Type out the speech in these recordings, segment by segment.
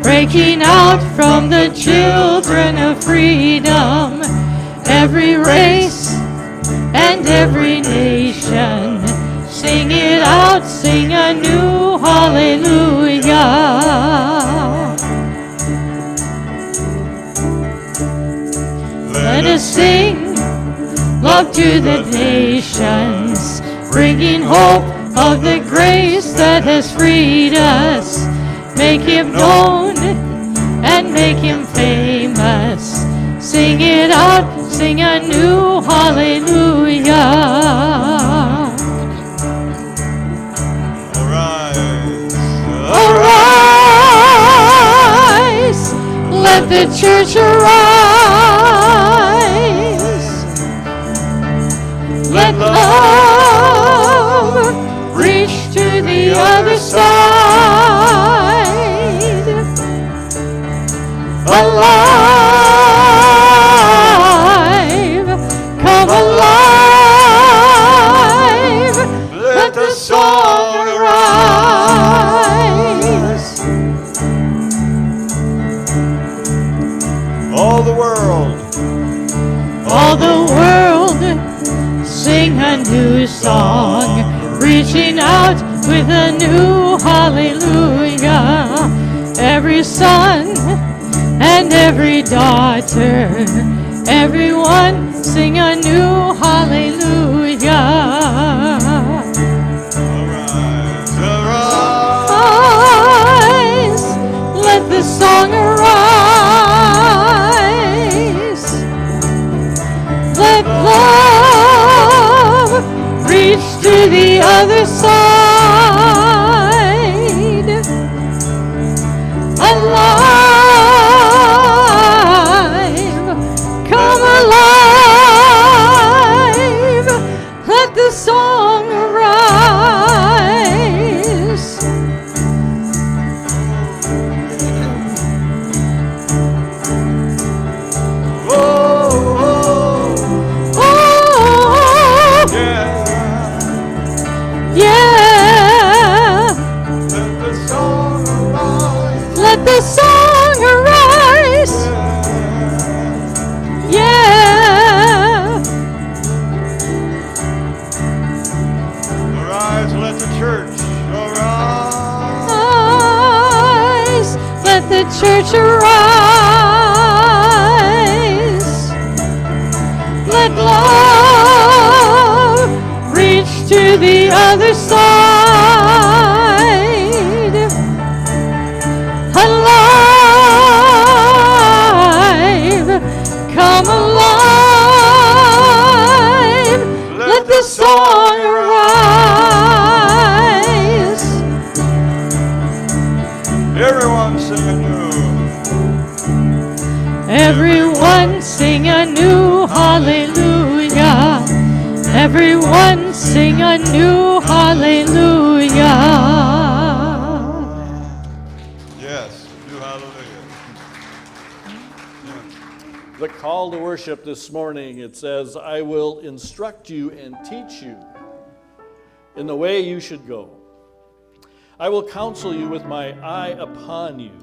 breaking out from the children of freedom, every race and every nation. Sing it out, sing a new hallelujah. Let us sing love to the nations, bringing hope of the grace that has freed us. Make him known and make him famous. Sing it out, sing a new hallelujah. Arise, let the church arise. Let love reach to the other side. Alive, come alive. Let the song arise. All the world, sing a new song, reaching out with a new hallelujah. Every son and every daughter, everyone sing a new hallelujah. Arise, let the song arise. Let love reach to the other side. Alive, come alive. Let the song arise. Let the song arise. Yeah. Arise, let the church arise. Let the church arise. Let love reach to the other side. Alive, come alive. Let the song arise. Everyone sing anew. Everyone sing a new hallelujah. Everyone sing a new hallelujah. The call to worship this morning, it says, I will instruct you and teach you in the way you should go. I will counsel you with my eye upon you.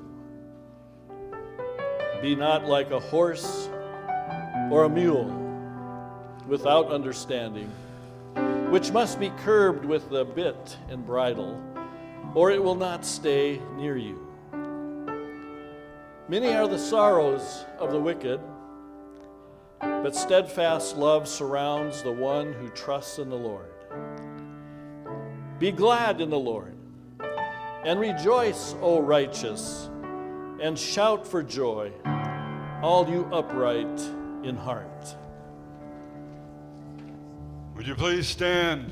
Be not like a horse or a mule without understanding, which must be curbed with the bit and bridle, or it will not stay near you. Many are the sorrows of the wicked, but steadfast love surrounds the one who trusts in the Lord. Be glad in the Lord, and rejoice, O righteous, and shout for joy, all you upright in heart. Would you please stand?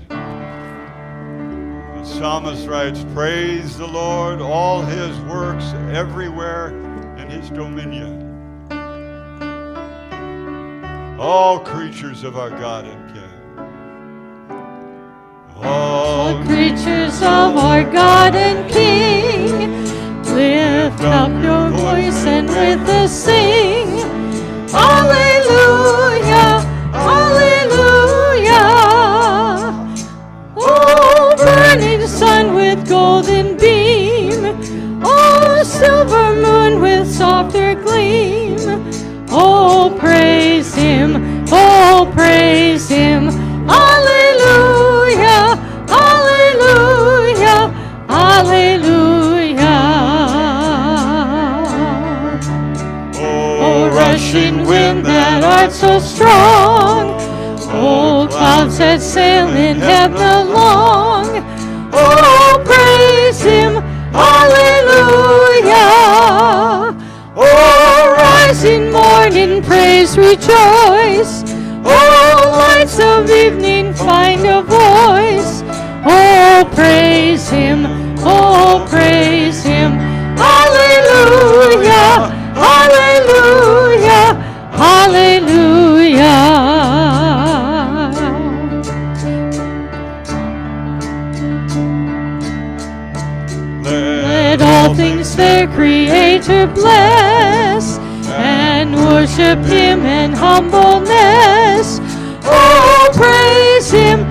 The psalmist writes, praise the Lord, all his works everywhere in his dominion. All creatures of our God and King. All creatures of our God and King, lift up your voice and with us sing. Hallelujah, hallelujah. Oh, burning sun with golden beam, oh, silver moon and with softer gleam. Oh, praise Him, oh, praise Him. Hallelujah, hallelujah, hallelujah. Oh, rushing wind that art so strong, oh, clouds that sail in heaven along. Oh, praise Him, hallelujah. Oh, rising morning, praise, rejoice. Oh, lights of evening, find a voice. Oh, praise Him, oh, praise Him. Hallelujah, hallelujah, hallelujah. Let all things their Creator bless, and worship Him in humbleness. Oh, praise Him,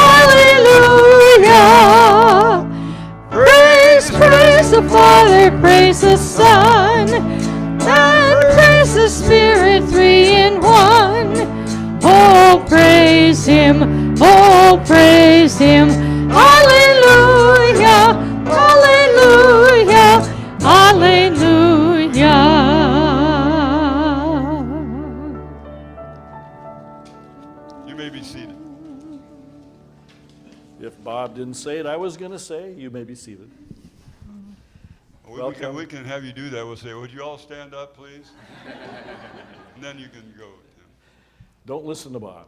hallelujah. Praise, praise the Father, praise the Son, and praise the Spirit, three in one. Oh, praise Him, oh, praise Him. Hallelujah, hallelujah, hallelujah. You may be seated. If Bob didn't say it, I was going to say, you may be seated. We can have you do that. We'll say, would you all stand up, please? And then you can go. Don't listen to Bob.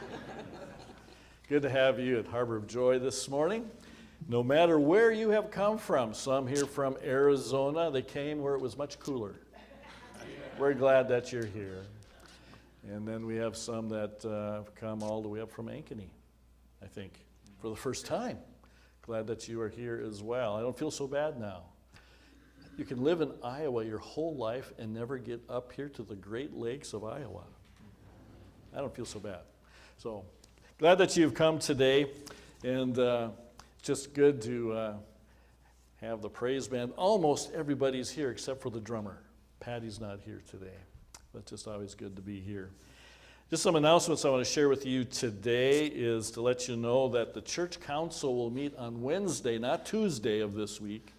Good to have you at Harbor of Joy this morning. No matter where you have come from, some here from Arizona, they came where it was much cooler. We're glad that you're here. And then we have some that have come all the way up from Ankeny, I think, for the first time. Glad that you are here as well. I don't feel so bad now. You can live in Iowa your whole life and never get up here to the Great Lakes of Iowa. I don't feel so bad. So glad that you've come today, and just good to have the praise band. Almost everybody's here except for the drummer. Patty's not here today, but just always good to be here. Just some announcements I want to share with you today is to let you know that the church council will meet on Wednesday, not Tuesday of this week,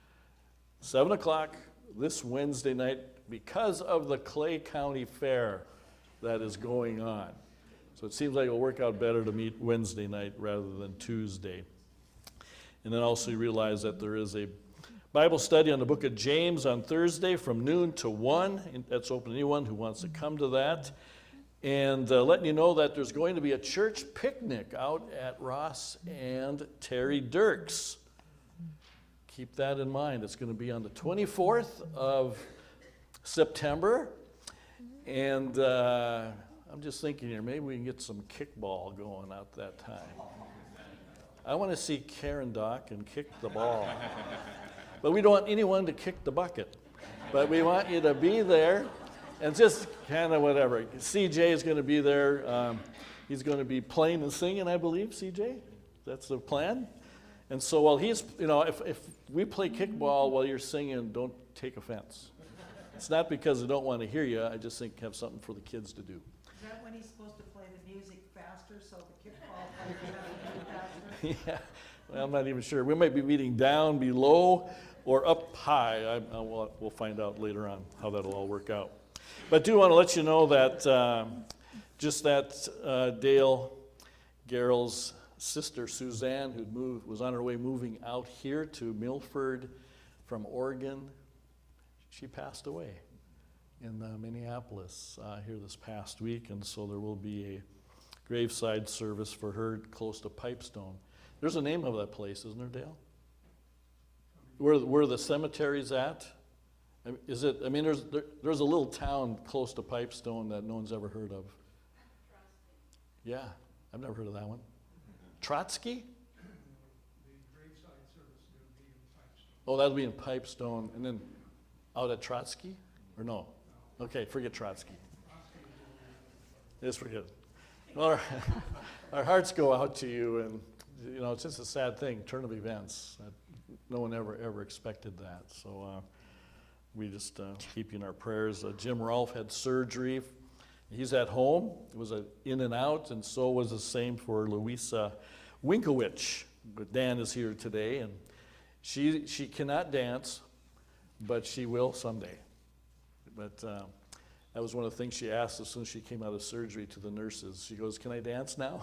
7 o'clock this Wednesday night, because of the Clay County Fair that is going on. So it seems like it'll work out better to meet Wednesday night rather than Tuesday. And then also you realize that there is a Bible study on the book of James on Thursday from noon to 1. And that's open to anyone who wants to come to that. And letting you know that there's going to be a church picnic out at Ross and Terry Dirks. Keep that in mind. It's going to be on the 24th of September. And I'm just thinking here, maybe we can get some kickball going out that time. I want to see Karen Dock and kick the ball. But we don't want anyone to kick the bucket. But we want you to be there and just kind of whatever. CJ is going to be there. He's going to be playing and singing, I believe, CJ? That's the plan? And so while he's, if we play kickball while you're singing, don't take offense. It's not because I don't want to hear you. I just think have something for the kids to do. Is that when he's supposed to play the music faster so the kickball player can faster? Yeah, well, I'm not even sure. We might be meeting down below or up high. We'll find out later on how that'll all work out. But I do want to let you know that Dale Garrell's sister, Suzanne, who was on her way moving out here to Milford from Oregon, she passed away in Minneapolis here this past week, and so there will be a graveside service for her close to Pipestone. There's a name of that place, isn't there, Dale? Where the cemetery's at? Is it? I mean, there's a little town close to Pipestone that no one's ever heard of. Yeah, I've never heard of that one. Trotsky? The graveside service is going to be in Pipestone. Oh, that'll be in Pipestone, and then out at Trotsky? Or no? Okay, forget Trotsky. Just forget it. Well, our hearts go out to you, and it's just a sad thing, turn of events. No one ever expected that. So we just keep you in our prayers. Jim Rolfe had surgery. He's at home. It was in and out, and so was the same for Louisa Winkowicz. But Dan is here today, and she cannot dance, but she will someday. But that was one of the things she asked as soon as she came out of surgery to the nurses. She goes, "Can I dance now?"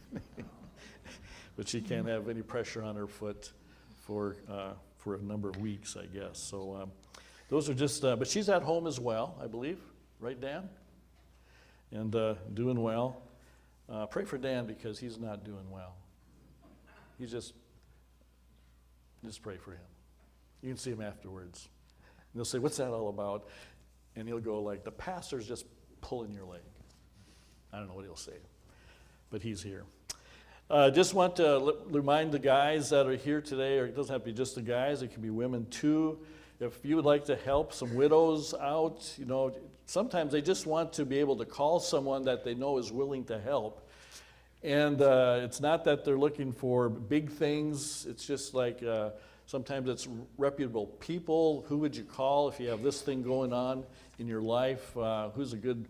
But she can't have any pressure on her foot for a number of weeks, I guess. So those are just, but she's at home as well, I believe. Right, Dan? And doing well. Pray for Dan because he's not doing well. He's just pray for him. You can see him afterwards. And they'll say, "What's that all about?" And he'll go like, "The pastor's just pulling your leg." I don't know what he'll say, but he's here. Just want to remind the guys that are here today, or it doesn't have to be just the guys, it can be women too. If you would like to help some widows out, sometimes they just want to be able to call someone that they know is willing to help. And it's not that they're looking for big things. It's just like sometimes it's reputable people. Who would you call if you have this thing going on in your life? Who's good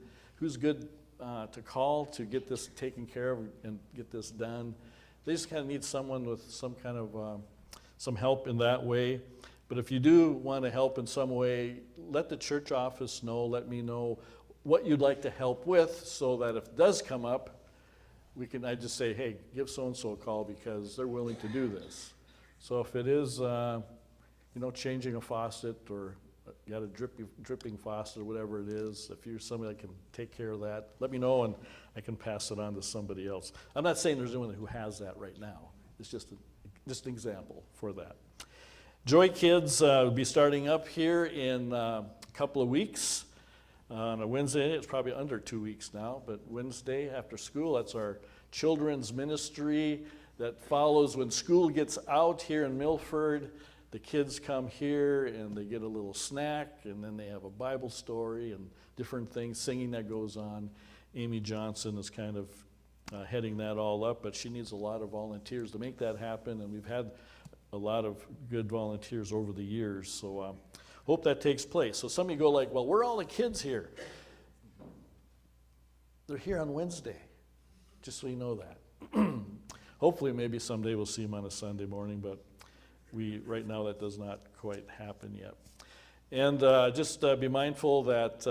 to call to get this taken care of and get this done? They just kind of need someone with some kind of some help in that way. But if you do want to help in some way, let the church office know, let me know what you'd like to help with, so that if it does come up, I just say, "Hey, give so-and-so a call because they're willing to do this." So if it is, changing a faucet, or you got a dripping faucet or whatever it is, if you're somebody that can take care of that, let me know and I can pass it on to somebody else. I'm not saying there's anyone who has that right now. It's just an example for that. Joy Kids will be starting up here in a couple of weeks. On a Wednesday, it's probably under 2 weeks now, but Wednesday after school, that's our children's ministry that follows when school gets out here in Milford. The kids come here and they get a little snack, and then they have a Bible story and different things, singing that goes on. Amy Johnson is kind of heading that all up, but she needs a lot of volunteers to make that happen, and we've had a lot of good volunteers over the years, so hope that takes place. So some of you go like, "Well, where are all the kids here?" They're here on Wednesday, just so you know that. Hopefully maybe someday we'll see them on a Sunday morning, but right now that does not quite happen yet. And just be mindful that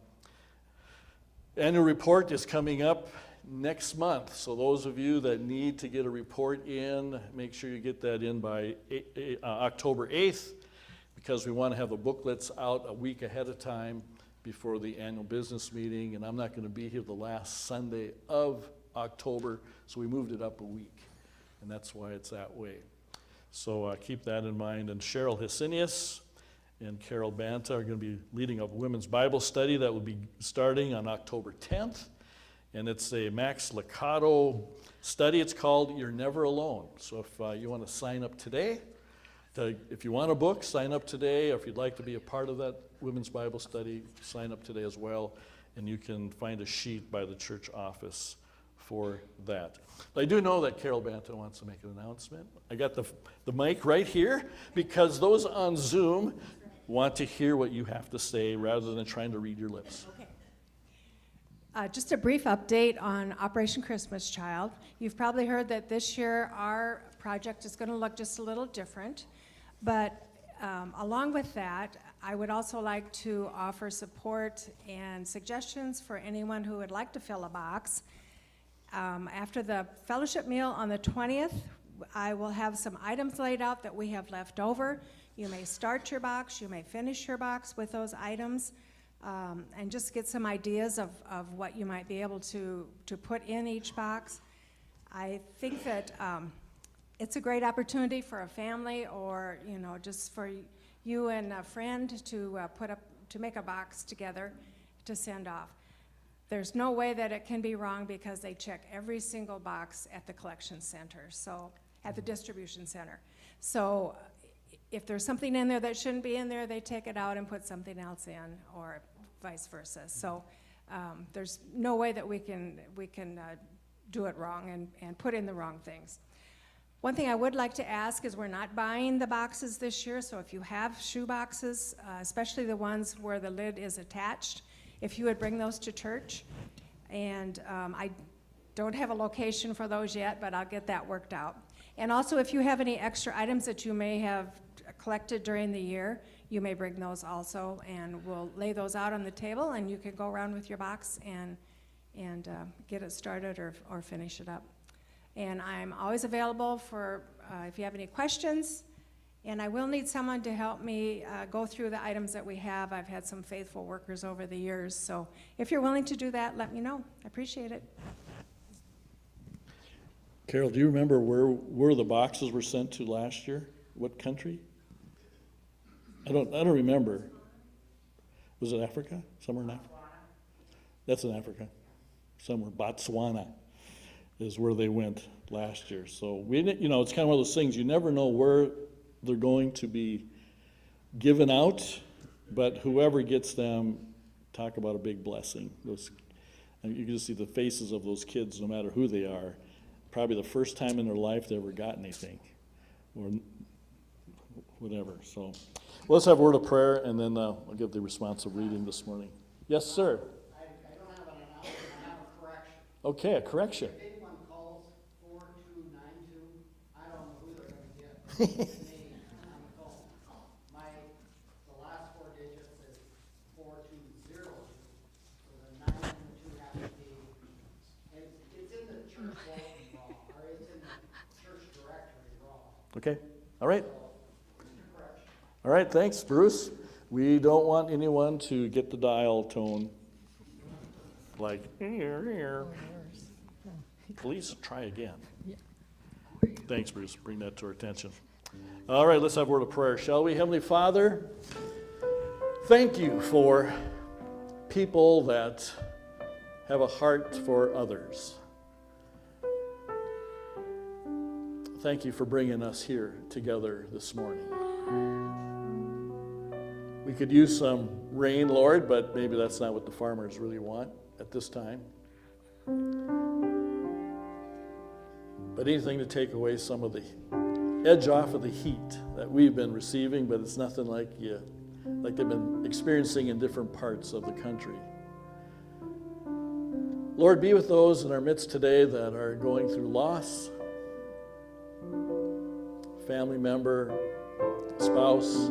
annual report is coming up next month. So those of you that need to get a report in, make sure you get that in by October 8th, because we want to have the booklets out a week ahead of time before the annual business meeting. And I'm not going to be here the last Sunday of October, so we moved it up a week. And that's why it's that way. So keep that in mind. And Cheryl Hysinius and Carol Banta are going to be leading a women's Bible study that will be starting on October 10th. And it's a Max Lucado study. It's called You're Never Alone. So if you want to sign up today, if you want a book, sign up today. Or if you'd like to be a part of that women's Bible study, sign up today as well. And you can find a sheet by the church office for that. But I do know that Carol Banta wants to make an announcement. I got the mic right here because those on Zoom want to hear what you have to say rather than trying to read your lips. Okay. Just a brief update on Operation Christmas Child. You've probably heard that this year our project is going to look just a little different, but along with that, I would also like to offer support and suggestions for anyone who would like to fill a box. After the fellowship meal on the 20th, I will have some items laid out that we have left over. You may start your box, you may finish your box with those items. And just get some ideas of what you might be able to put in each box. I think that it's a great opportunity for a family, or just for you and a friend to make a box together to send off. There's no way that it can be wrong because they check every single box at the collection center, so at the distribution center. So if there's something in there that shouldn't be in there, they take it out and put something else in, or vice versa. So there's no way that we can do it wrong and put in the wrong things. One thing I would like to ask is we're not buying the boxes this year, so if you have shoe boxes, especially the ones where the lid is attached, if you would bring those to church. And I don't have a location for those yet, but I'll get that worked out. And also, if you have any extra items that you may have collected during the year, you may bring those also, and we'll lay those out on the table, and you can go around with your box and get it started or finish it up. And I'm always available for if you have any questions, and I will need someone to help me go through the items that we have. I've had some faithful workers over the years, so if you're willing to do that, let me know. I appreciate it. Carol, do you remember where the boxes were sent to last year? What country? I don't remember. Was it Africa? Somewhere in Africa? That's in Africa. Somewhere. Botswana is where they went last year. So it's kind of one of those things, you never know where they're going to be given out, but whoever gets them, talk about a big blessing. And you can just see the faces of those kids, no matter who they are. Probably the first time in their life they ever got anything, or whatever. So let's have a word of prayer, and then I'll give the responsive reading this morning. Yes, sir. I don't have an announcement, I have a correction. Okay, a correction. If anyone calls 4292, I don't know who they're going to get. It's me on the phone. The last four digits is 4202, so the 9 and the 2 have to be, it's in the church bulletin wrong, or it's in the church directory wrong. Okay, all right. So, correction. All right, thanks, Bruce. We don't want anyone to get the dial tone like, please try again. Thanks, Bruce. Bring that to our attention. All right, let's have a word of prayer, shall we? Heavenly Father, thank you for people that have a heart for others. Thank you for bringing us here together this morning. We could use some rain, Lord, but maybe that's not what the farmers really want at this time. But anything to take away some of the edge off of the heat that we've been receiving, but it's nothing like they've been experiencing in different parts of the country. Lord, be with those in our midst today that are going through loss, family member, spouse,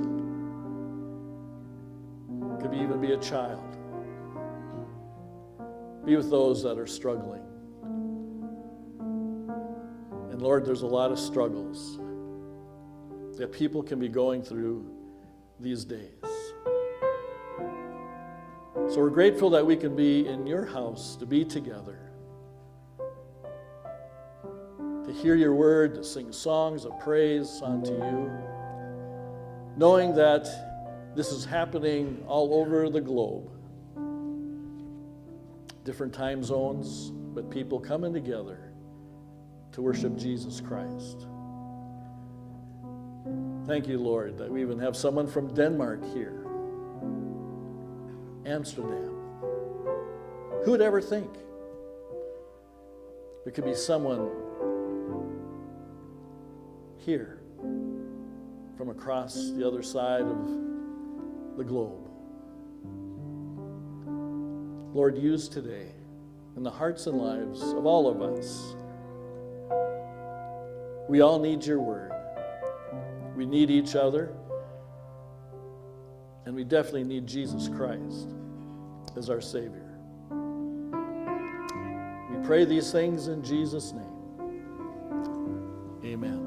could even be a child. Be with those that are struggling. And Lord, there's a lot of struggles that people can be going through these days. So we're grateful that we can be in your house, to be together, to hear your word, to sing songs of praise unto you, knowing that this is happening all over the globe. Different time zones, but people coming together to worship Jesus Christ. Thank you, Lord, that we even have someone from Denmark here. Amsterdam. Who would ever think? There could be someone here from across the other side of the globe. Lord, use today in the hearts and lives of all of us. We all need your word. We need each other. And we definitely need Jesus Christ as our Savior. We pray these things in Jesus' name. Amen.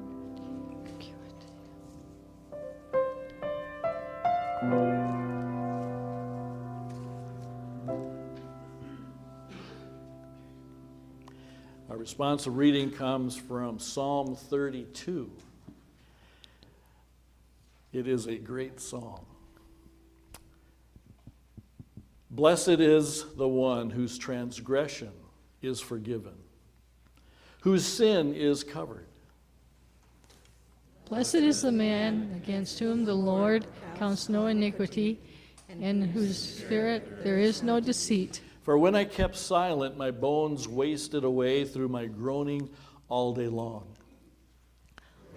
Our responsive reading comes from Psalm 32. It is a great song. Blessed is the one whose transgression is forgiven, whose sin is covered. Blessed is the man against whom the Lord counts no iniquity, and in whose spirit there is no deceit. For when I kept silent, my bones wasted away through my groaning all day long.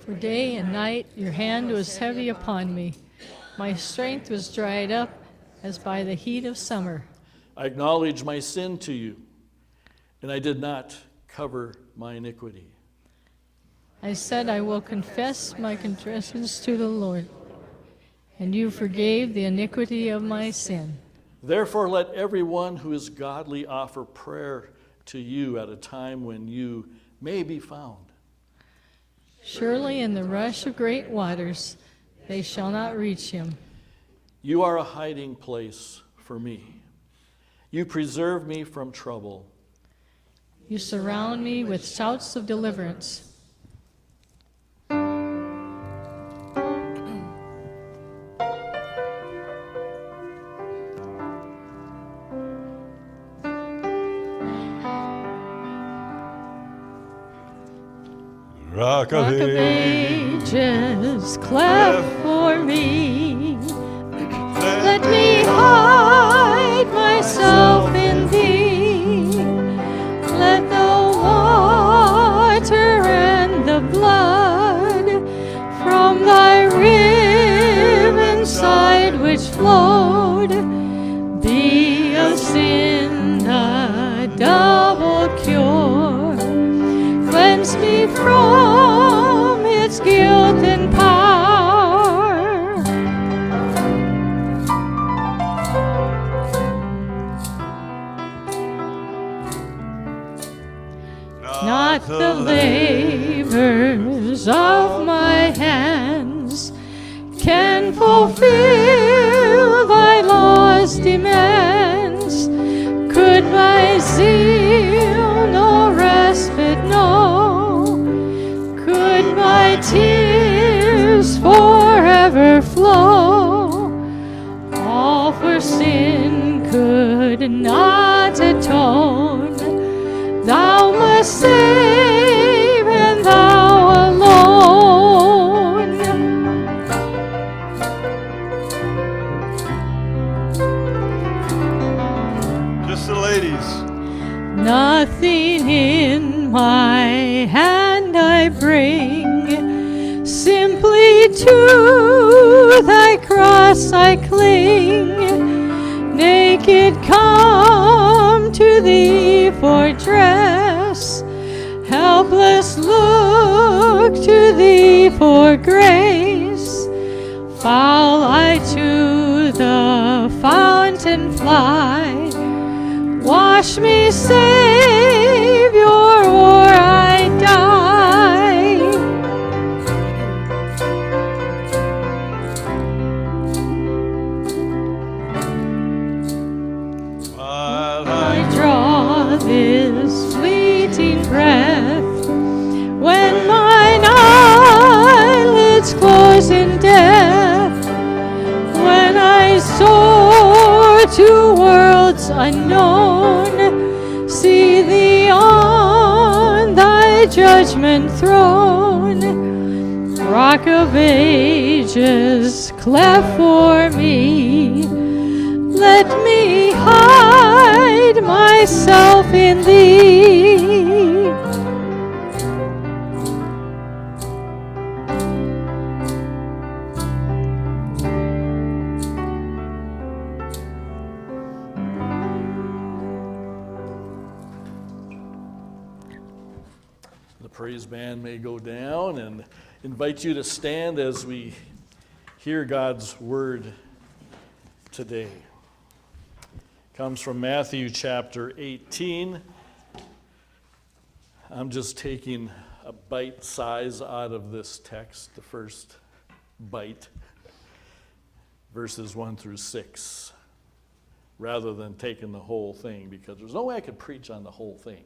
For day and night your hand was heavy upon me. My strength was dried up as by the heat of summer. I acknowledge my sin to you, and I did not cover my iniquity. I said, I will confess my transgressions to the Lord, and you forgave the iniquity of my sin. Therefore, let everyone who is godly offer prayer to you at a time when you may be found. Surely in the rush of great waters they shall not reach him. You are a hiding place for me. You preserve me from trouble. You surround me with shouts of deliverance. Rock Rock of ages, cleft for me. Let me hide myself in thee. Let the water and the blood from thy riven side which flowed be of sin the double cure. Cleanse me from its guilt and power. Not the labors of my hands can fulfill thy law's demands. Could my zeal no respite know? Could my tears forever flow? All for sin could not atone. Thou must save, and thou alone. Just the ladies. Nothing in my hand I bring, simply to thy cross I cling. Naked come to thee for dress, helpless look to thee for grace. Fall I to the fountain fly, wash me, Savior, or I die. While I draw this fleeting breath, when mine eyelids close in death, when I soar to worlds unknown, see thee on thy judgment throne. Rock of ages, cleft for me, let me hide myself in thee. The praise band may go down, and invite you to stand as we hear God's word today. Comes from Matthew chapter 18. I'm just taking a bite size out of this text, the first bite, verses 1 through 6, rather than taking the whole thing, because there's no way I could preach on the whole thing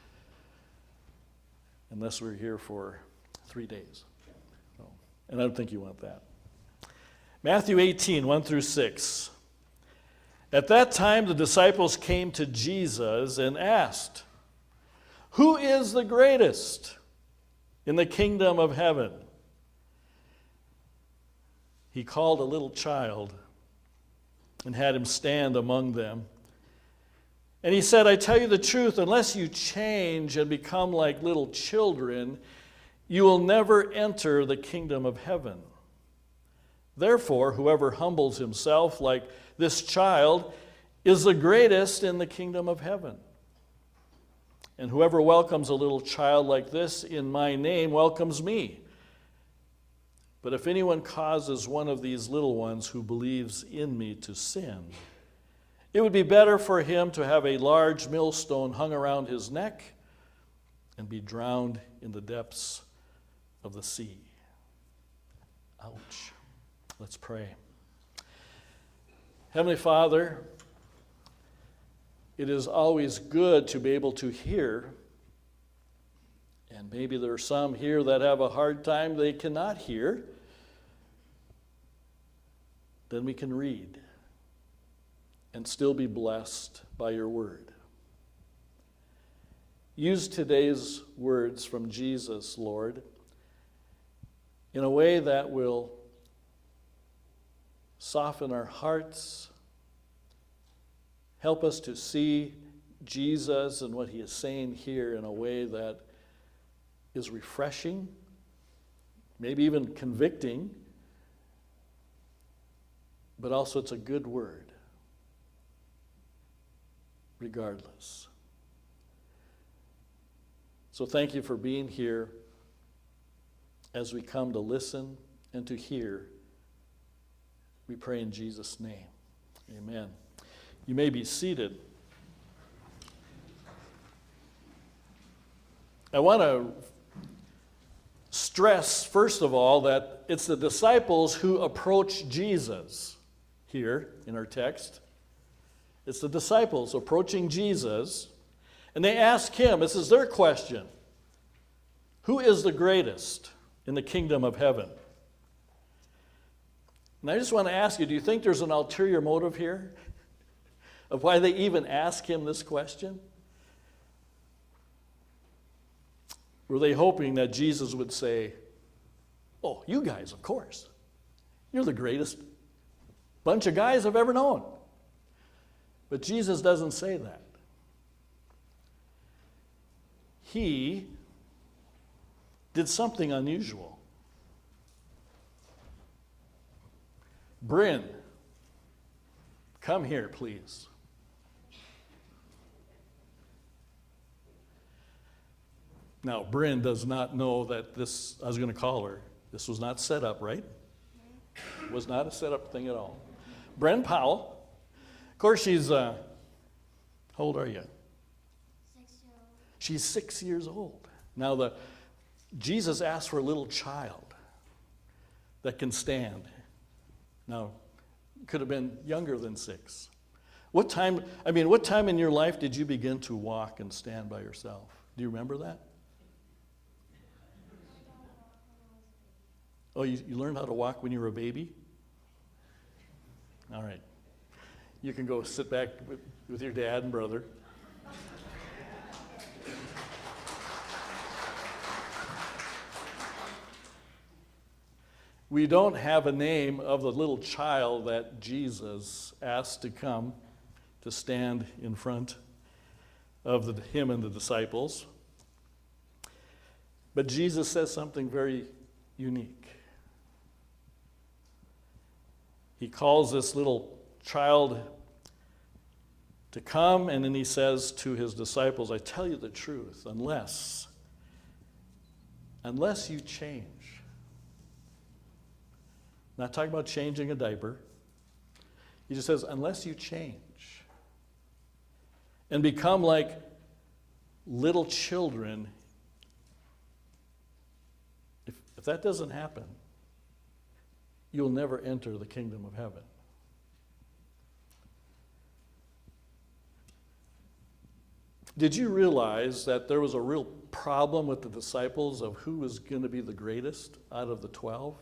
unless we're here for 3 days. So, and I don't think you want that. Matthew 18, 1 through 6. At that time, the disciples came to Jesus and asked, "Who is the greatest in the kingdom of heaven?" He called a little child and had him stand among them. And he said, "I tell you the truth, unless you change and become like little children, you will never enter the kingdom of heaven. Therefore, whoever humbles himself like this child is the greatest in the kingdom of heaven. And whoever welcomes a little child like this in my name welcomes me. But if anyone causes one of these little ones who believes in me to sin, it would be better for him to have a large millstone hung around his neck and be drowned in the depths of the sea. Ouch. Let's pray. Heavenly Father, it is always good to be able to hear, and maybe there are some here that have a hard time, they cannot hear. Then we can read and still be blessed by your word. Use today's words from Jesus, Lord, in a way that will soften our hearts, help us to see Jesus and what he is saying here in a way that is refreshing, maybe even convicting, but also it's a good word, regardless. So thank you for being here as we come to listen and to hear. We pray in Jesus' name. Amen. You may be seated. I want to stress, first of all, that it's the disciples who approach Jesus here in our text. It's the disciples approaching Jesus, and they ask him, this is their question, who is the greatest in the kingdom of heaven? And I just want to ask you, do you think there's an ulterior motive here of why they even ask him this question? Were they hoping that Jesus would say, oh, you guys, of course. You're the greatest bunch of guys I've ever known. But Jesus doesn't say that. He did something unusual. Bryn, come here, please. Now, Bryn does not know that this, I was going to call her, this was not set up, right? It was not a set up thing at all. Bryn Powell, of course, she's, how old are you? 6 years old. She's 6 years old. Now, Jesus asked for a little child that can stand. Now, could have been younger than 6. What time in your life did you begin to walk and stand by yourself? Do you remember that? Oh, you learned how to walk when you were a baby? All right. You can go sit back with your dad and brother. We don't have a name of the little child that Jesus asked to come to stand in front of him and the disciples. But Jesus says something very unique. He calls this little child to come, and then he says to his disciples, I tell you the truth, unless you change. Not talking about changing a diaper. He just says, unless you change and become like little children, if that doesn't happen, you'll never enter the kingdom of heaven. Did you realize that there was a real problem with the disciples of who was going to be the greatest out of the 12?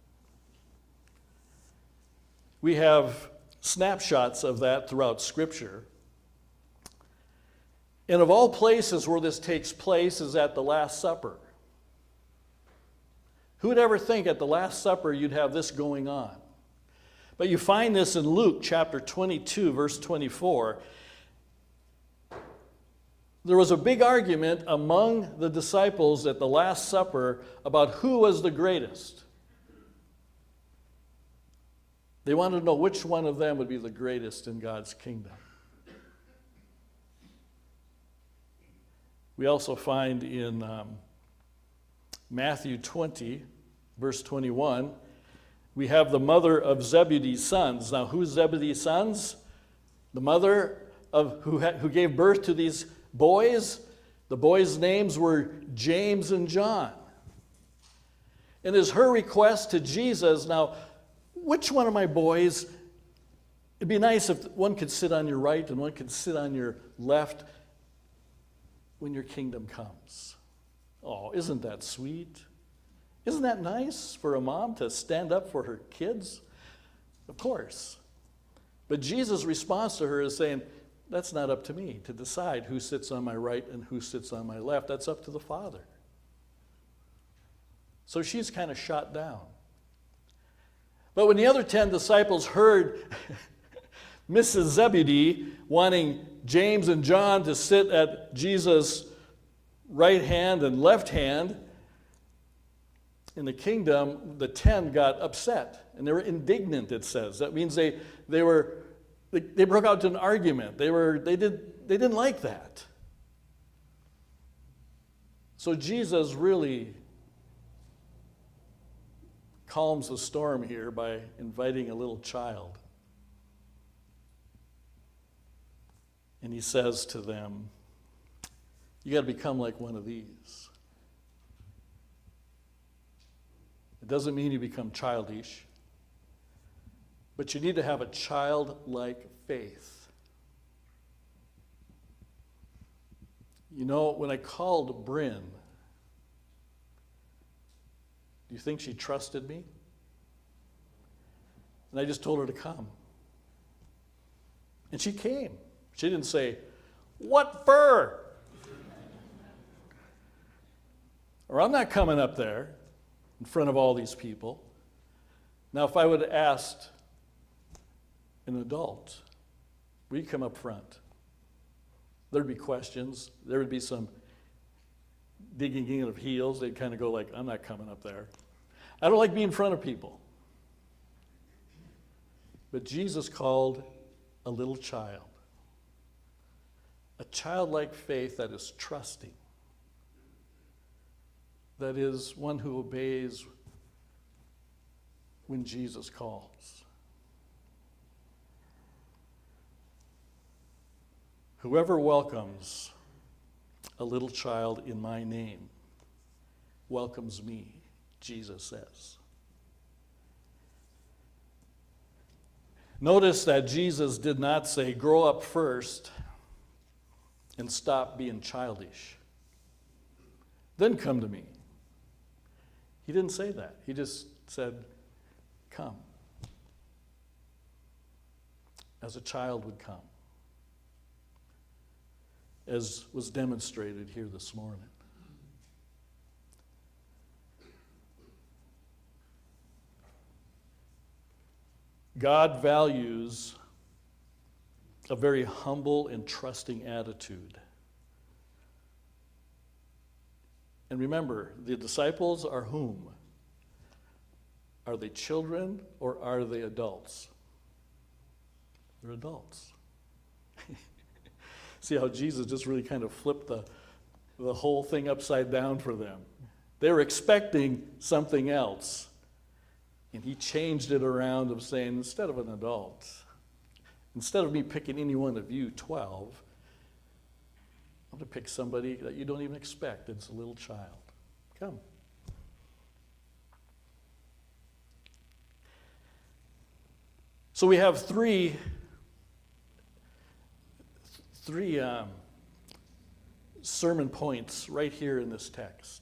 We have snapshots of that throughout Scripture. And of all places where this takes place is at the Last Supper. Who would ever think at the Last Supper you'd have this going on? But you find this in Luke chapter 22, verse 24. There was a big argument among the disciples at the Last Supper about who was the greatest. They wanted to know which one of them would be the greatest in God's kingdom. We also find in Matthew 20, verse 21, we have the mother of Zebedee's sons. Now, who's Zebedee's sons? The mother of who gave birth to these boys. The boys' names were James and John. And is her request to Jesus, now, which one of my boys, it'd be nice if one could sit on your right and one could sit on your left when your kingdom comes. Oh, isn't that sweet? Isn't that nice for a mom to stand up for her kids? Of course. But Jesus' response to her is saying, that's not up to me to decide who sits on my right and who sits on my left. That's up to the Father. So she's kind of shot down. But when the other 10 disciples heard Mrs. Zebedee wanting James and John to sit at Jesus' right hand and left hand in the kingdom, the 10 got upset. And they were indignant, it says. That means they broke out into an argument. They didn't like that. So Jesus really calms the storm here by inviting a little child. And he says to them, you got to become like one of these. It doesn't mean you become childish, but you need to have a childlike faith. You know, when I called Bryn, do you think she trusted me? And I just told her to come. And she came. She didn't say, what for? Or I'm not coming up there in front of all these people. Now, if I would have asked an adult, will you come up front? There'd be questions. There would be some digging in of heels. They'd kind of go like, I'm not coming up there. I don't like being in front of people. But Jesus called a little child. A childlike faith that is trusting. That is one who obeys when Jesus calls. Whoever welcomes a little child in my name welcomes me, Jesus says. Notice that Jesus did not say, grow up first and stop being childish. Then come to me. He didn't say that. He just said, come. As a child would come. As was demonstrated here this morning. God values a very humble and trusting attitude. And remember, the disciples are whom? Are they children or are they adults? They're adults. See how Jesus just really kind of flipped the whole thing upside down for them. They were expecting something else. And he changed it around of saying, instead of an adult, instead of me picking any one of you 12, I'm going to pick somebody that you don't even expect. It's a little child. Come. So we have three sermon points right here in this text.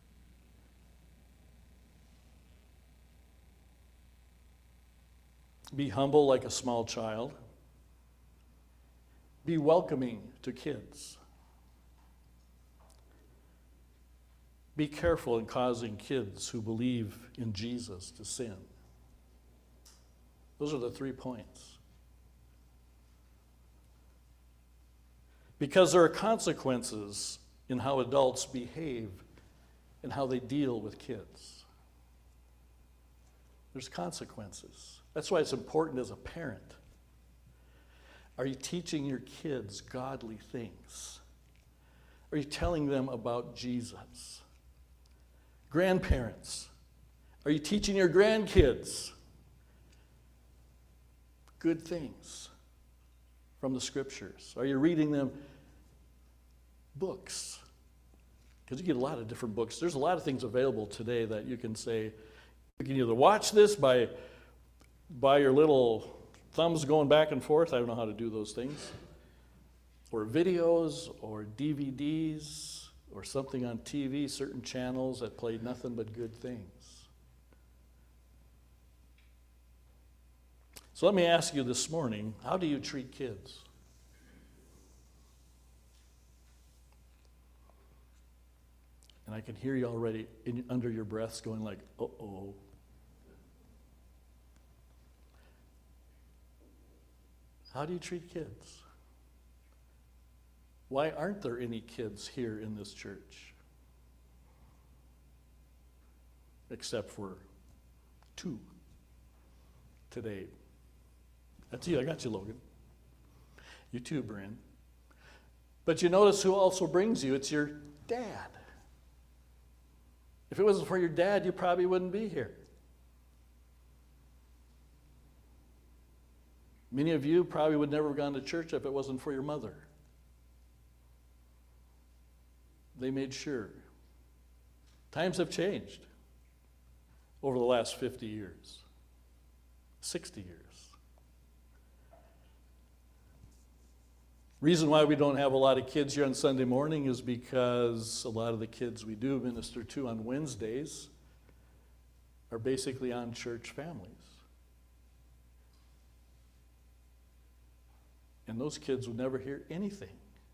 Be humble like a small child. Be welcoming to kids. Be careful in causing kids who believe in Jesus to sin. Those are the 3 points. Because there are consequences in how adults behave and how they deal with kids. There's consequences. That's why it's important as a parent. Are you teaching your kids godly things? Are you telling them about Jesus? Grandparents, are you teaching your grandkids good things from the scriptures? Are you reading them books? Because you get a lot of different books. There's a lot of things available today that you can say, you can either watch this by your little thumbs going back and forth. I don't know how to do those things. Or videos, or DVDs, or something on TV, certain channels that play nothing but good things. So let me ask you this morning, how do you treat kids? And I can hear you already under your breaths going like, uh-oh. How do you treat kids? Why aren't there any kids here in this church? Except for 2 today. That's you. I got you, Logan. You too, Bryn. But you notice who also brings you? It's your dad. If it wasn't for your dad, you probably wouldn't be here. Many of you probably would never have gone to church if it wasn't for your mother. They made sure. Times have changed over the last 50 years, 60 years. Reason why we don't have a lot of kids here on Sunday morning is because a lot of the kids we do minister to on Wednesdays are basically on church families. And those kids would never hear anything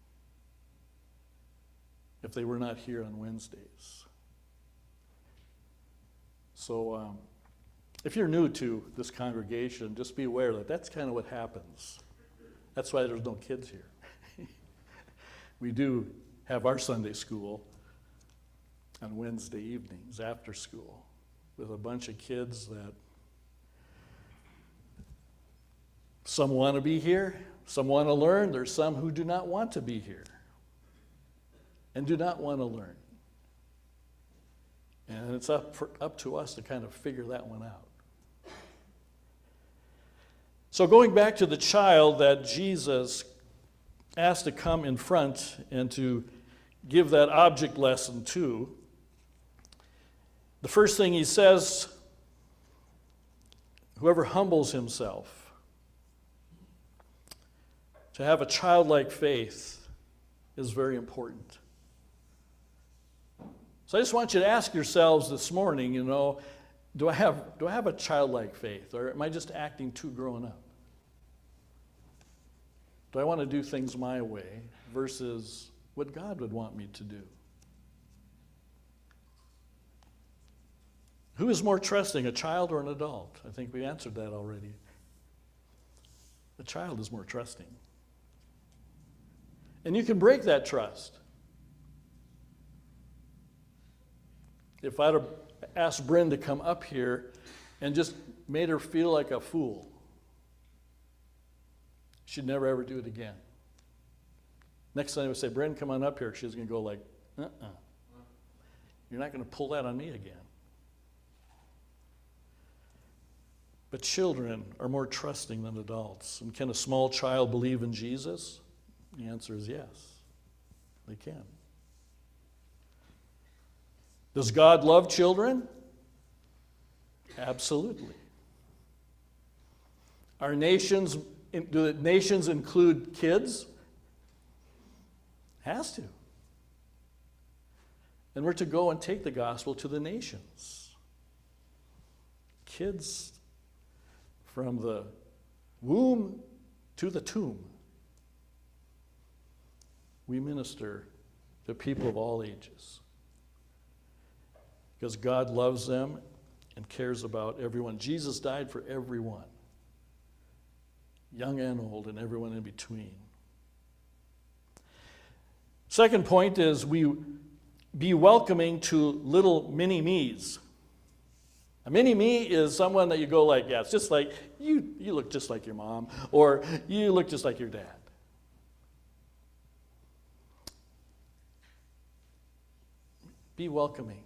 if they were not here on Wednesdays. So if you're new to this congregation, just be aware that that's kind of what happens. That's why there's no kids here. We do have our Sunday school on Wednesday evenings after school with a bunch of kids that some want to be here, some want to learn. There's some who do not want to be here and do not want to learn. And it's up to us to kind of figure that one out. So going back to the child that Jesus asked to come in front and to give that object lesson to, the first thing he says, whoever humbles himself, to have a childlike faith is very important. So I just want you to ask yourselves this morning, do I have a childlike faith, or am I just acting too grown up? Do I want to do things my way versus what God would want me to do? Who is more trusting, a child or an adult? I think we answered that already. The child is more trusting. And you can break that trust. If I'd have asked Bryn to come up here and just made her feel like a fool, she'd never ever do it again. Next time I would say, Bryn, come on up here. She's going to go like, You're not going to pull that on me again. But children are more trusting than adults. And can a small child believe in Jesus? The answer is yes, they can. Does God love children? Absolutely. Do the nations include kids? Has to. And we're to go and take the gospel to the nations. Kids from the womb to the tomb. We minister to people of all ages. Because God loves them and cares about everyone. Jesus died for everyone, young and old, and everyone in between. Second point is we be welcoming to little mini-me's. A mini-me is someone that you go like, yeah, it's just like, you look just like your mom, or you look just like your dad. Be welcoming.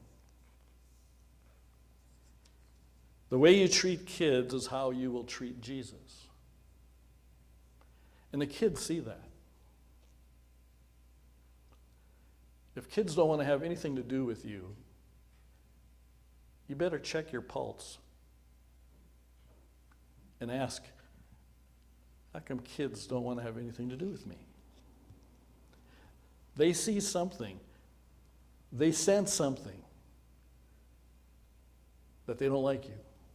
The way you treat kids is how you will treat Jesus. And the kids see that. If kids don't want to have anything to do with you, you better check your pulse and ask, how come kids don't want to have anything to do with me? They see something. They sense something that they don't like you.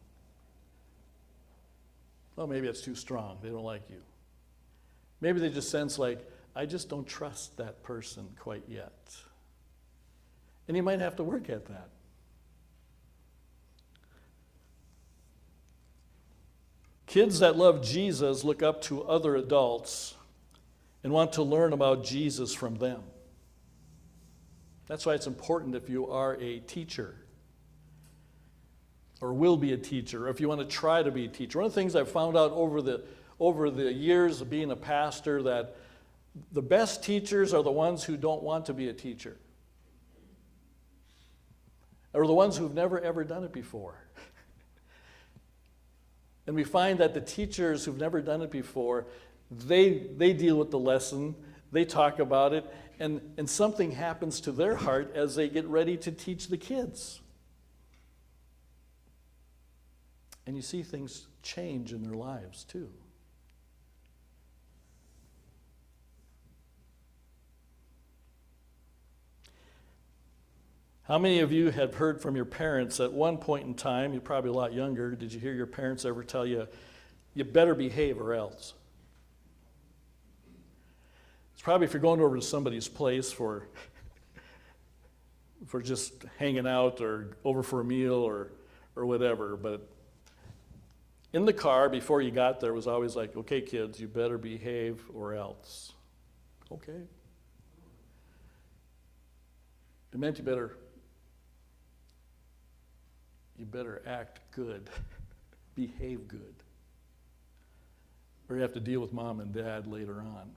Well, maybe it's too strong. They don't like you. Maybe they just sense like, I just don't trust that person quite yet. And you might have to work at that. Kids that love Jesus look up to other adults and want to learn about Jesus from them. That's why it's important if you are a teacher or will be a teacher, or if you want to try to be a teacher. One of the things I've found out over the years of being a pastor, that the best teachers are the ones who don't want to be a teacher, or the ones who've never ever done it before. And we find that the teachers who've never done it before, they deal with the lesson, they talk about it, and something happens to their heart as they get ready to teach the kids. And you see things change in their lives too. How many of you have heard from your parents at one point in time, you're probably a lot younger, did you hear your parents ever tell you, you better behave or else? It's probably if you're going over to somebody's place for just hanging out or over for a meal or whatever, but in the car before you got there was always like, okay kids, you better behave or else. Okay. It meant you better act good, behave good, or you have to deal with mom and dad later on.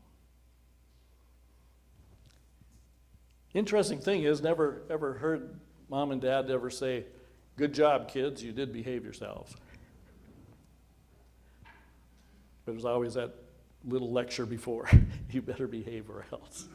Interesting thing is, never ever heard mom and dad ever say, good job kids, you did behave yourselves. But there's always that little lecture before, you better behave or else.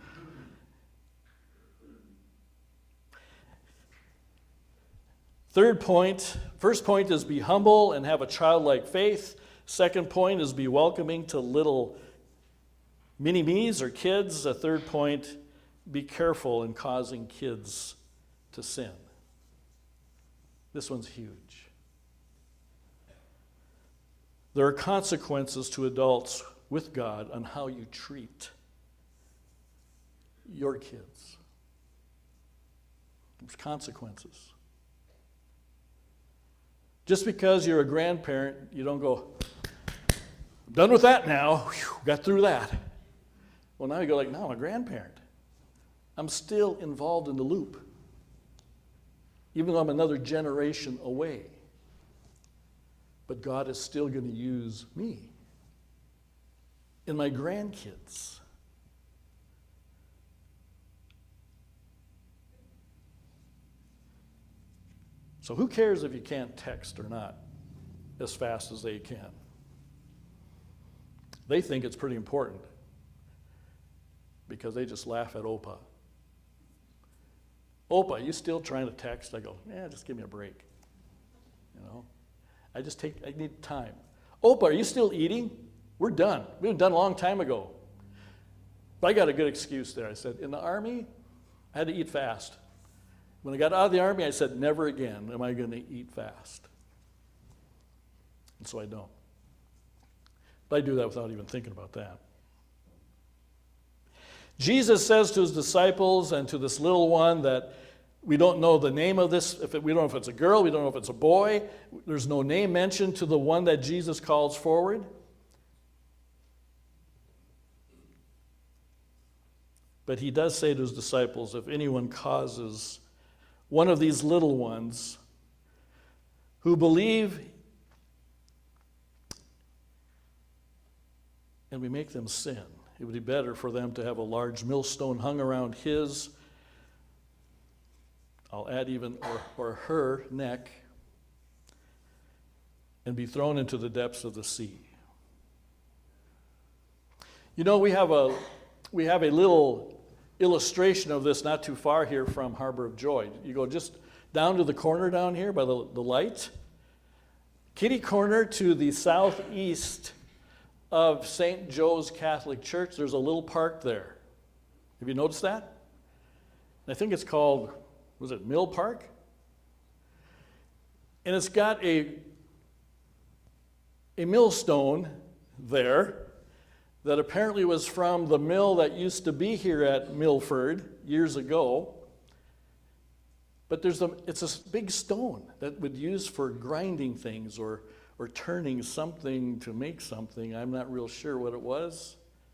Third point, first point is be humble and have a childlike faith. Second point is be welcoming to little mini-me's or kids. A third point, be careful in causing kids to sin. This one's huge. There are consequences to adults with God on how you treat your kids. There's consequences. Just because you're a grandparent, you don't go, I'm done with that now. Whew, got through that. Well, now you go like, no, I'm a grandparent. I'm still involved in the loop, even though I'm another generation away. But God is still going to use me and my grandkids. So who cares if you can't text or not as fast as they can? They think it's pretty important because they just laugh at Opa. Opa, you still trying to text? I go, yeah, just give me a break. You know, I need time. Opa, are you still eating? We're done. We've been done a long time ago. But I got a good excuse there. I said, in the Army, I had to eat fast. When I got out of the Army, I said, never again am I going to eat fast. And so I don't. But I do that without even thinking about that. Jesus says to his disciples and to this little one that we don't know the name of this. We don't know if it's a girl. We don't know if it's a boy. There's no name mentioned to the one that Jesus calls forward. But he does say to his disciples, if anyone causes one of these little ones who believe, and we make them sin, it would be better for them to have a large millstone hung around his, I'll add even, or her neck, and be thrown into the depths of the sea. You know, we have a little illustration of this not too far here from Harbor of Joy. You go just down to the corner down here by the light. Kitty corner to the southeast of St. Joe's Catholic Church, there's a little park there. Have you noticed that? I think it's called, was it Mill Park? And it's got a millstone there that apparently was from the mill that used to be here at Milford years ago. But it's a big stone that would use for grinding things or turning something to make something. I'm not real sure what it was.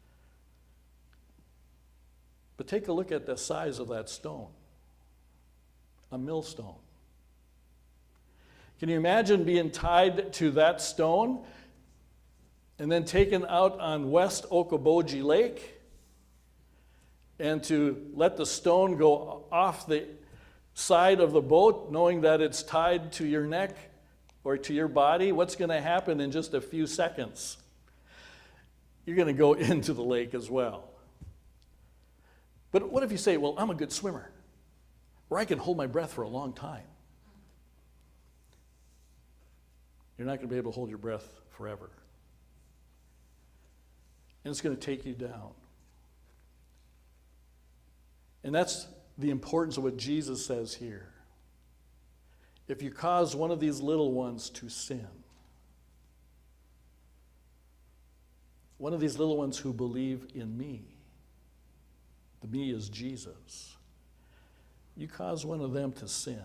But take a look at the size of that stone. A millstone. Can you imagine being tied to that stone and then taken out on West Okoboji Lake and to let the stone go off the side of the boat knowing that it's tied to your neck or to your body? What's going to happen in just a few seconds? You're going to go into the lake as well. But what if you say, well, I'm a good swimmer, or I can hold my breath for a long time? You're not going to be able to hold your breath forever. And it's going to take you down. And that's the importance of what Jesus says here. If you cause one of these little ones to sin, one of these little ones who believe in me, the me is Jesus, you cause one of them to sin,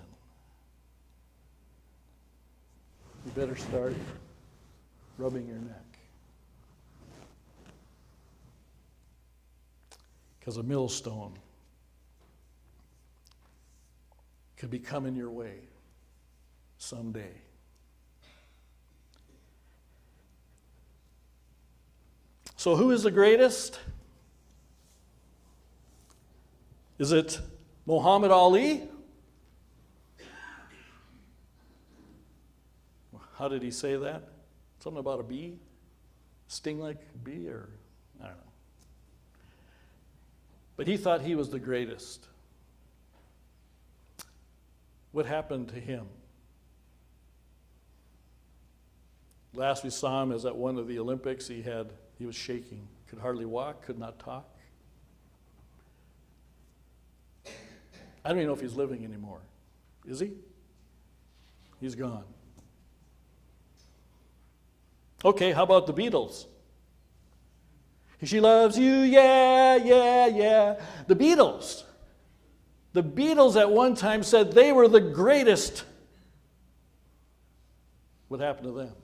you better start rubbing your neck. Because a millstone could be coming your way someday. So who is the greatest? Is it Muhammad Ali? How did he say that? Something about a bee? Sting like a bee, or I don't know. But he thought he was the greatest. What happened to him? Last we saw him as at one of the Olympics, he was shaking, could hardly walk, could not talk. I don't even know if he's living anymore. Is he? He's gone. Okay, how about the Beatles? She loves you, yeah, yeah, yeah. The Beatles. The Beatles at one time said they were the greatest. What happened to them?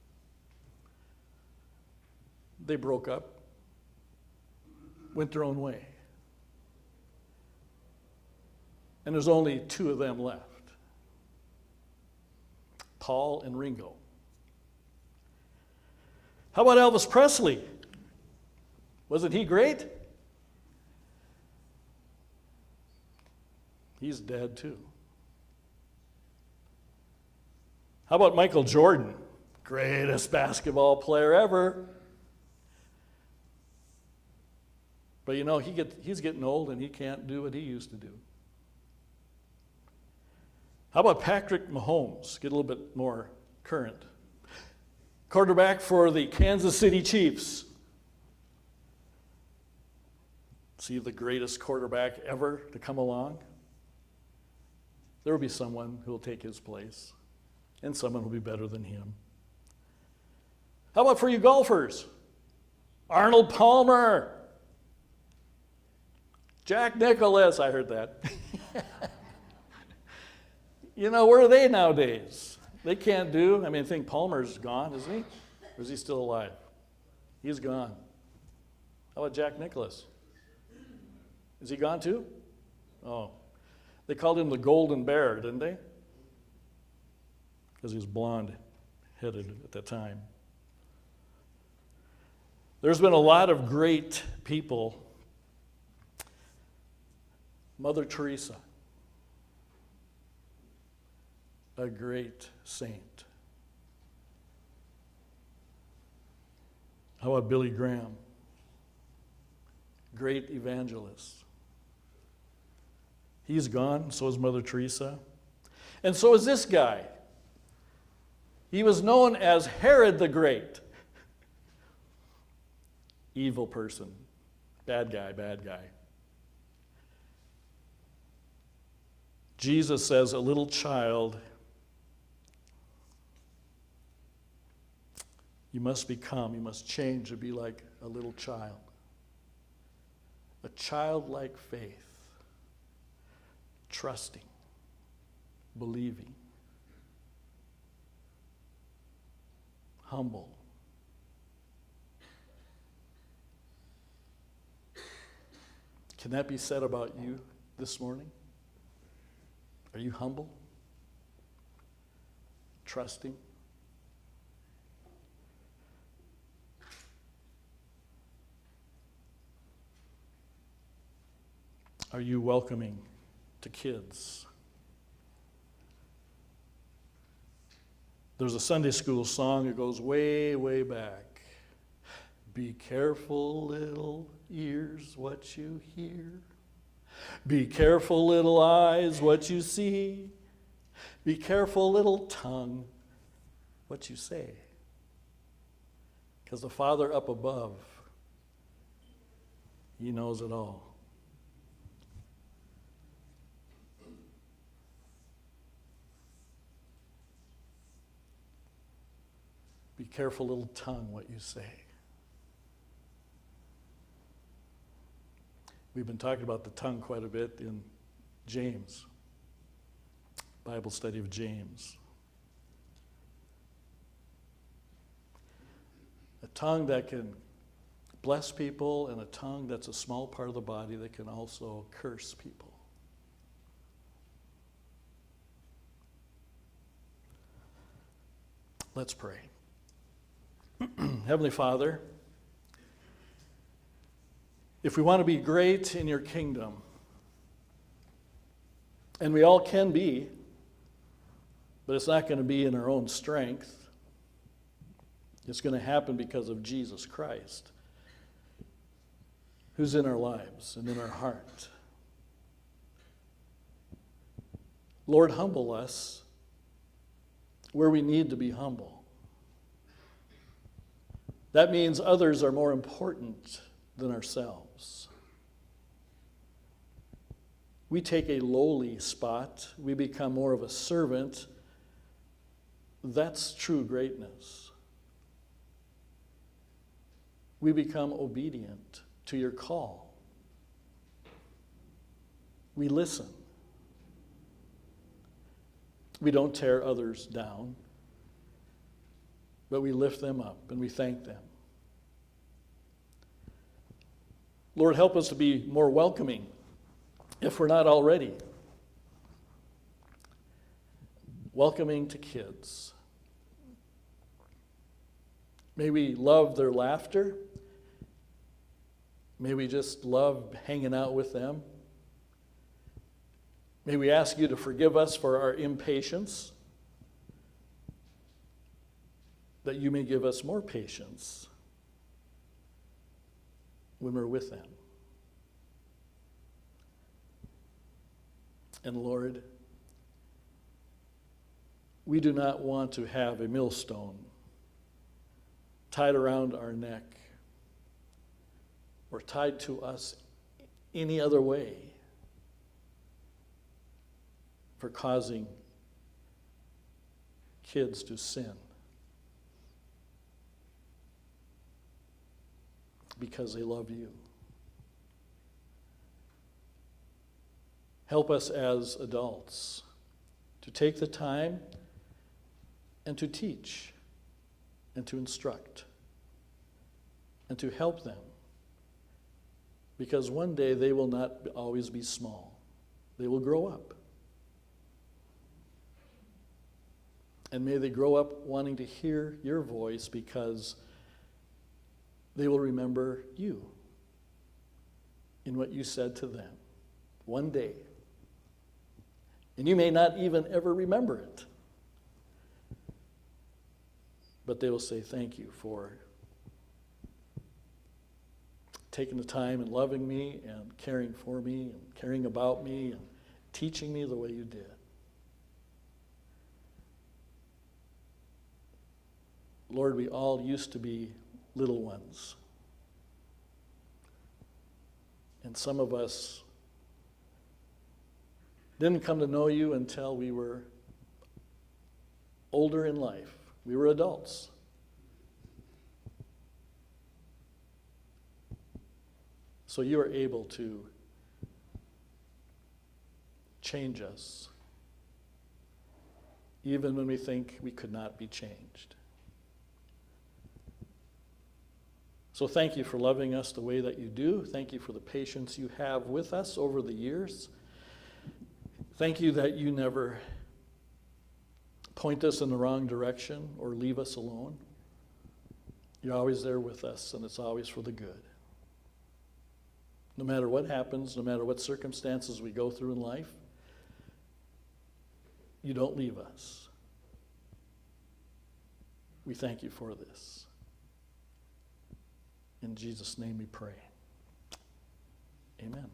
They broke up, went their own way. And there's only two of them left, Paul and Ringo. How about Elvis Presley? Wasn't he great? He's dead too. How about Michael Jordan? Greatest basketball player ever. But you know, he's getting old and he can't do what he used to do. How about Patrick Mahomes? Get a little bit more current. Quarterback for the Kansas City Chiefs. See the greatest quarterback ever to come along? There will be someone who will take his place, and someone who will be better than him. How about for you golfers? Arnold Palmer. Jack Nicklaus, I heard that. You know, where are they nowadays? They can't do, I think Palmer's gone, isn't he? Or is he still alive? He's gone. How about Jack Nicklaus? Is he gone too? Oh. They called him the Golden Bear, didn't they? Because he was blonde-headed at that time. There's been a lot of great people. Mother Teresa, a great saint. How about Billy Graham? Great evangelist. He's gone, so is Mother Teresa. And so is this guy. He was known as Herod the Great. Evil person. Bad guy, bad guy. Jesus says, a little child, you must change to be like a little child. A childlike faith. Trusting. Believing. Humble. Can that be said about you this morning? Are you humble? Trusting? Are you welcoming to kids? There's a Sunday school song that goes way, way back. Be careful, little ears, what you hear. Be careful, little eyes, what you see. Be careful, little tongue, what you say. Because the Father up above, He knows it all. Be careful, little tongue, what you say. We've been talking about the tongue quite a bit in James, Bible study of James. A tongue that can bless people and a tongue that's a small part of the body that can also curse people. Let's pray. Heavenly Father, if we want to be great in your kingdom, and we all can be, but it's not going to be in our own strength. It's going to happen because of Jesus Christ, who's in our lives and in our heart. Lord, humble us where we need to be humble. That means others are more important than ourselves. We take a lowly spot. We become more of a servant. That's true greatness. We become obedient to your call. We listen. We don't tear others down, but we lift them up and we thank them. Lord, help us to be more welcoming, if we're not already. Welcoming to kids. May we love their laughter. May we just love hanging out with them. May we ask you to forgive us for our impatience, that you may give us more patience when we're with them. And Lord, we do not want to have a millstone tied around our neck or tied to us any other way for causing kids to sin. Because they love you. Help us as adults to take the time and to teach and to instruct and to help them because one day they will not always be small. They will grow up. And may they grow up wanting to hear your voice, because they will remember you in what you said to them one day. And you may not even ever remember it. But they will say, thank you for taking the time and loving me and caring for me and caring about me and teaching me the way you did. Lord, we all used to be little ones. And some of us didn't come to know you until we were older in life. We were adults. So you are able to change us, even when we think we could not be changed. So thank you for loving us the way that you do. Thank you for the patience you have with us over the years. Thank you that you never point us in the wrong direction or leave us alone. You're always there with us, and it's always for the good. No matter what happens, no matter what circumstances we go through in life, you don't leave us. We thank you for this. In Jesus' name we pray. Amen.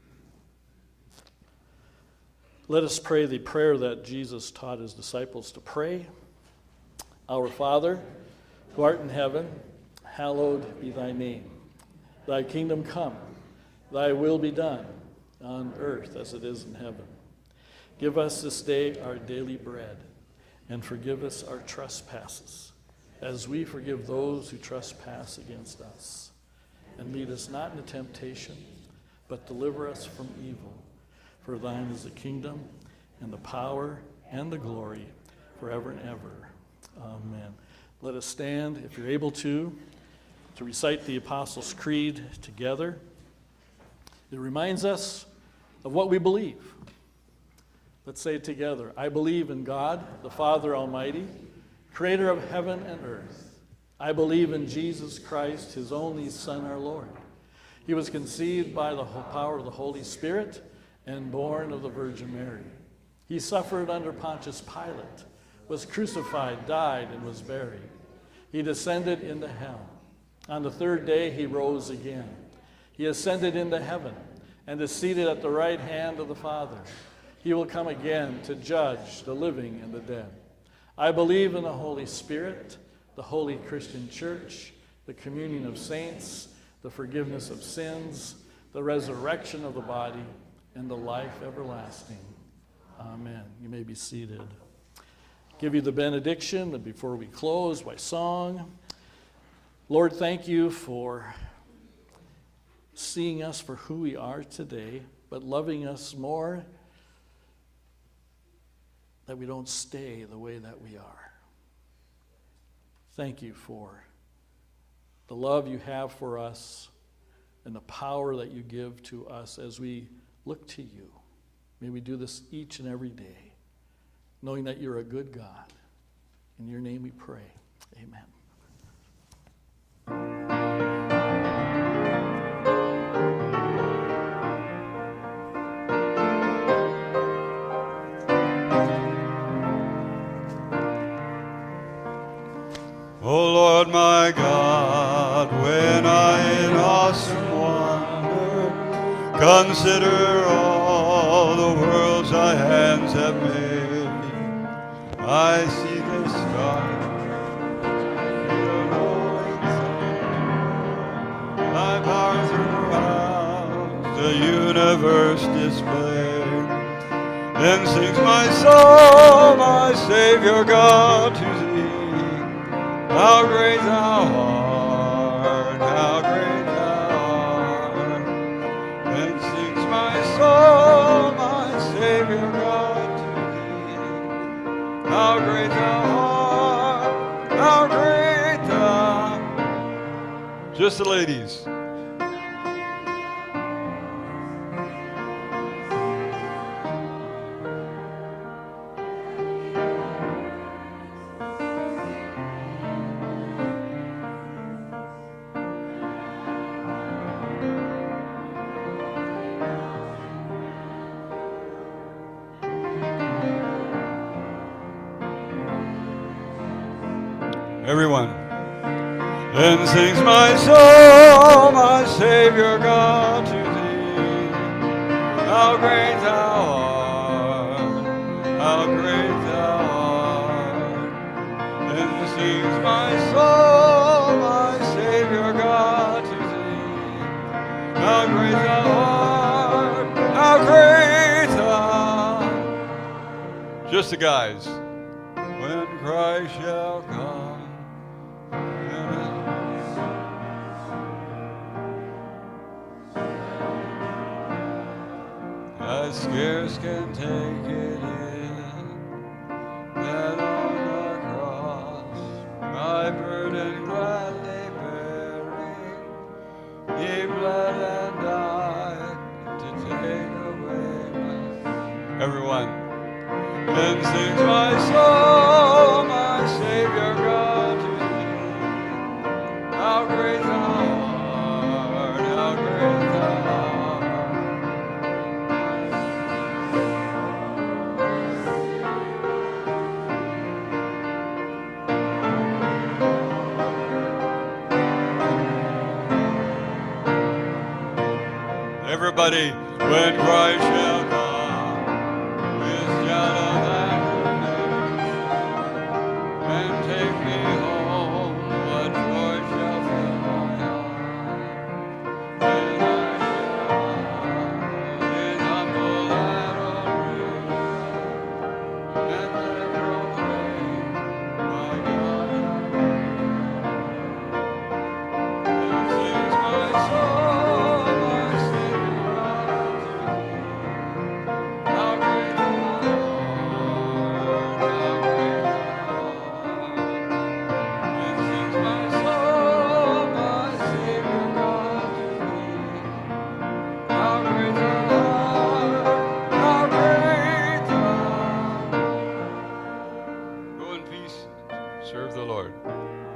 Let us pray the prayer that Jesus taught his disciples to pray. Our Father, who art in heaven, hallowed be thy name. Thy kingdom come, thy will be done, on earth as it is in heaven. Give us this day our daily bread, and forgive us our trespasses, as we forgive those who trespass against us. And lead us not into temptation, but deliver us from evil. For thine is the kingdom, and the power, and the glory, forever and ever. Amen. Let us stand, if you're able to recite the Apostles' Creed together. It reminds us of what we believe. Let's say it together. I believe in God, the Father Almighty, creator of heaven and earth. I believe in Jesus Christ, his only Son, our Lord. He was conceived by the power of the Holy Spirit and born of the Virgin Mary. He suffered under Pontius Pilate, was crucified, died, and was buried. He descended into hell. On the third day he rose again. He ascended into heaven and is seated at the right hand of the Father. He will come again to judge the living and the dead. I believe in the Holy Spirit, the holy Christian church, the communion of saints, the forgiveness of sins, the resurrection of the body, and the life everlasting. Amen. You may be seated. Give you the benediction, but before we close by song. Lord, thank you for seeing us for who we are today, but loving us more, that we don't stay the way that we are. Thank you for the love you have for us and the power that you give to us as we look to you. May we do this each and every day, knowing that you're a good God. In your name we pray. Amen. O Lord my God, when I in awesome wonder consider all the worlds thy hands have made, I see the stars, thy power throughout the universe displayed. Then sings my soul, my Savior God, to thee. How great thou art, how great thou art. Then sings my soul, my Savior God, to thee. How great thou art, how great thou art. Just the ladies. Everyone. Then sings my soul, my Savior God, to thee. How great thou art, how great thou art. Then sings my soul, my Savior God, to thee. How great thou art, how great thou art. Just the guys. When Christ shall come. I scarce can take it in that on the cross my burden gladly bearing, he bled and died to take away my... Everyone. Then sings my soul, my Savior God, to thee. How great thou art, how great thou art. Everybody, when Christ shall come, with shadow and take me home, what joy shall fill my heart? Then I shall his humble adoration, and then proclaim my God. Then sings my soul, my Savior God, to thee. How great thou art, how great thou art. Then sings my soul, my Savior God, to thee. How great thou art, how great thou art. Go in peace, serve the Lord.